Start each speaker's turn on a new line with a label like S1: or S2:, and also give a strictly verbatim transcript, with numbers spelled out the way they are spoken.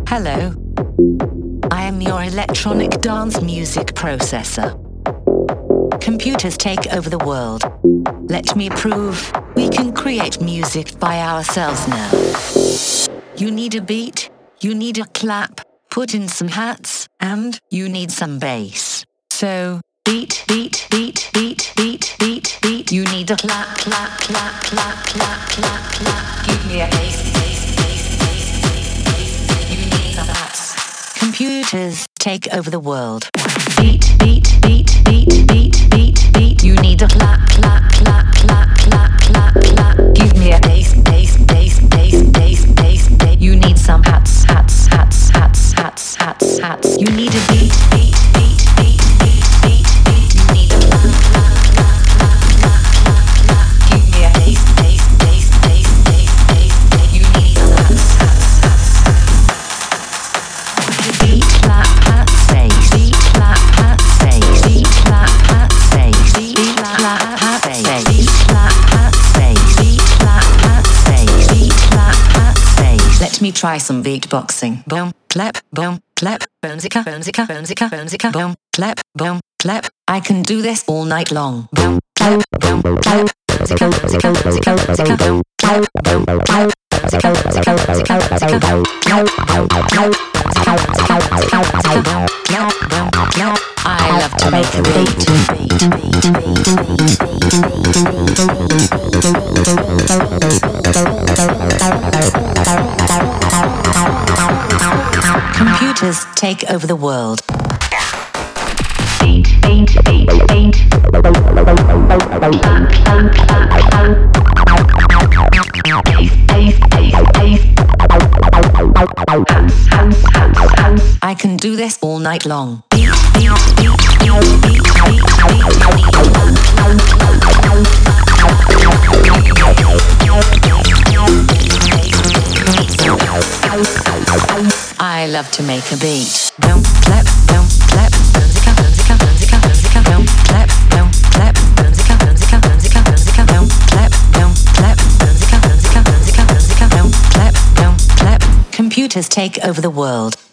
S1: Hello. I am your electronic dance music processor. Computers take over the world. Let me prove we can create music by ourselves now. You need a beat, you need a clap, put in some hats, and you need some bass. So, beat, beat, beat, beat, beat, beat, beat. You need a clap, clap, clap, clap, clap, clap, clap. Give me a bass, bass, bass, bass, bass, bass. You need some hats. Computers take over the world. Beat, beat, beat, beat, beat, beat, beat. You need a clap, clap, clap, clap, clap, clap, clap. Give me a bass, bass, bass, bass, bass, bass, bass. You need some hats, hats, hats, hats, hats, hats, hats. You need a beat, beat, beat, beat, beat, beat, beat. You need a clap, clap, clap, clap, clap, clap, clap. Give me a bass, bass, bass, bass, bass, bass, bass. You need some hats, hats, hats, hats. Beat, clap, hats, bass. Beat, clap, hats, bass. Beat, clap, hats, bass. Beat, clap, hats, bass. Beat, clap, hats, bass. Beat, clap, hats, bass. Beat, clap, hats, bass. Let me try some beatboxing. Boom, clap, boom, clap, boomzika, boomzika, boomzika, boomzika, boom, clap, boom, clap. I can do this all night long. Boom, clap, boom, clap, boomzika, boomzika, boomzika, boomzika, boom, clap, boom, clap, boomzika, boomzika, boomzika, boomzika, boom, clap, boom, clap, boomzika, boomzika, boomzika, boomzika, boom, clap, boom, clap. I love to make a beat, beat, beat, beat, beat. Computers take over the world. Beat, beat, beat, beat. I can do this all night long. Beat, beat, beat, beat, beat, beat, I love to make a beat. Boom, clap, boom, clap, boomzika, boomzika, boomzika, boomzika, boom, clap, boom, clap, boomzika, boomzika, boomzika, boomzika, boom, clap, boom, clap, boomzika, boomzika, boomzika, boomzika, boom, clap, boom, clap. Computers take over the world.